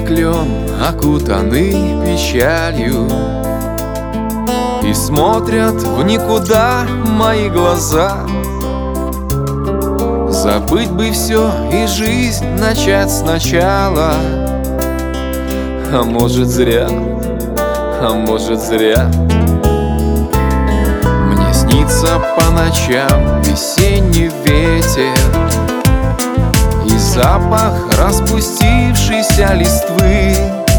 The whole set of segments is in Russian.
клен, окутанный печалью, и смотрят в никуда мои глаза. Забыть бы все и жизнь начать сначала. А может зря, а может зря. Мне снится по ночам весенний ветер и запах распустившейся листвы.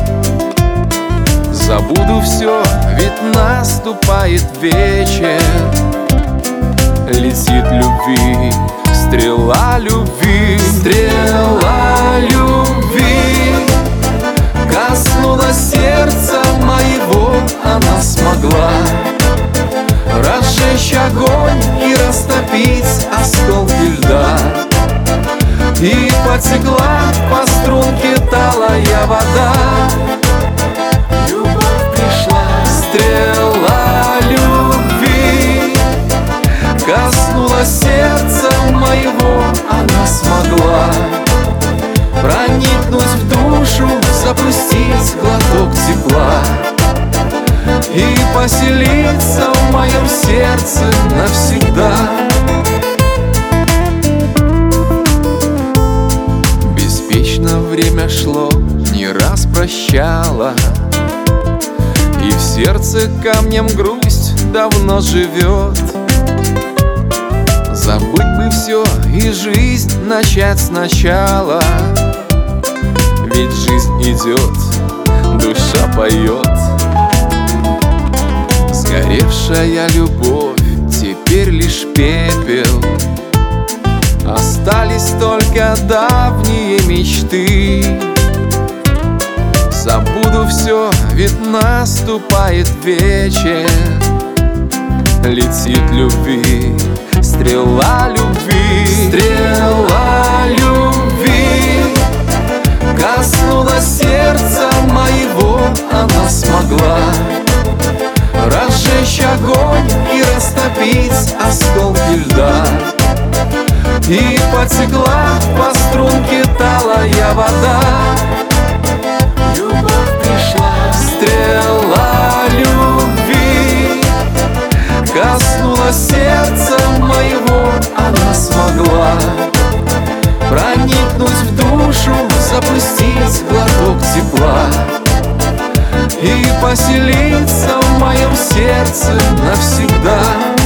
Забуду все, ведь наступает вечер. Летит любви, стрела любви, стрела любви. Коснулась сердца моего, она смогла разжечь огонь и растопить осколки льда. И потекла по струнке талая вода. Любовь пришла, стрела любви. Коснулась сердца моего, она смогла проникнуть в душу, запустить глоток тепла и поселиться в моем сердце навсегда. Беспечно время шло, не раз прощала, и в сердце камнем грусть давно живет. Забыть бы все и жизнь начать сначала, ведь жизнь идет, душа поет. Сгоревшая любовь теперь лишь пепел, остались только давние мечты. Забуду все, ведь наступает вечер. Летит любви, стрела любви, стрела любви. Коснулась сердца моего, она смогла разжечь огонь и растопить осколки льда. И потекла по струнке талая вода. Любовь пришла, стрела любви. Коснулась сердца моего, она смогла проникнуть в душу, запустить глоток тепла и поселиться в моем сердце навсегда.